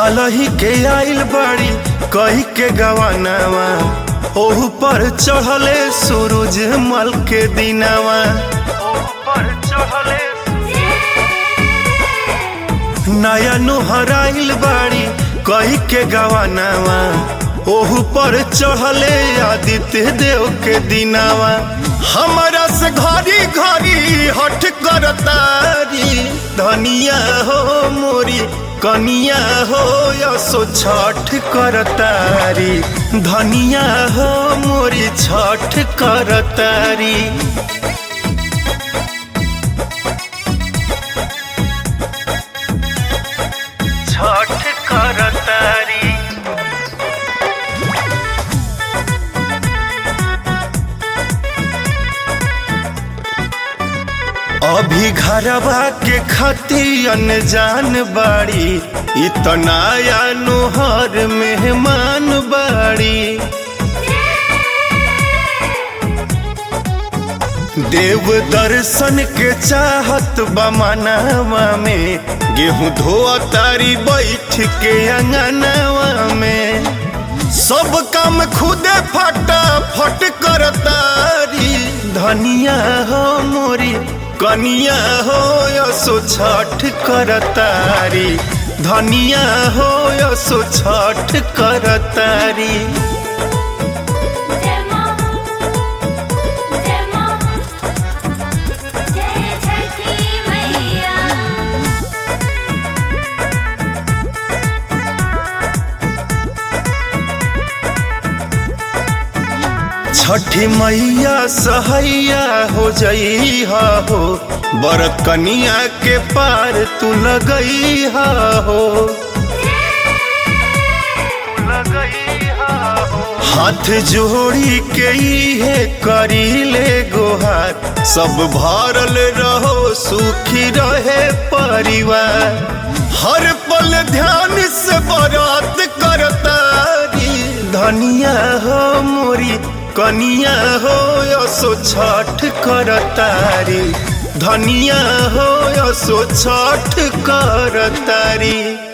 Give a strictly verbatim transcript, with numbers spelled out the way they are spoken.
हालही के आइल बड़ी कही के गवानावा, ओहू पर चढ़ले सूरज मल के दिनावा। नया नुहराइल बाड़ी कही के गवानावा, ओहू पर चढ़ले आदित्य देव के दिनावा। हमारा से घड़ी घड़ी हट करतारी, धनिया हो मोरी कनिया हो यसो छठ करतारी, धनिया हो मोरी छठ करतारी। छठ करतारी अभी घरवा के खाती अनजान बाड़ी, इतना नुहर मेहमान बाड़ी। देव दर्शन के चाहत बमनावा में, गेहूं धोआ तारी बैठ के अंगनावा में। सब काम खुदे फटा फट करतारी, धनिया हो मोरी कनिया हो यसो छठ करतारी, धनिया हो यसो छठ करतारी। छठी मैया सहैया हो जई हो, बरत कनिया के पार तू लगई हो। हाथ जोड़ी के इहे करी ले गोहार, सब भरल रहो सुखी रहे परिवार। हर पल ध्यान से बरात करतारी, धनिया हो मोरी कनिया हो यसो छठ करतारी, धनिया हो यसो छठ करतारी।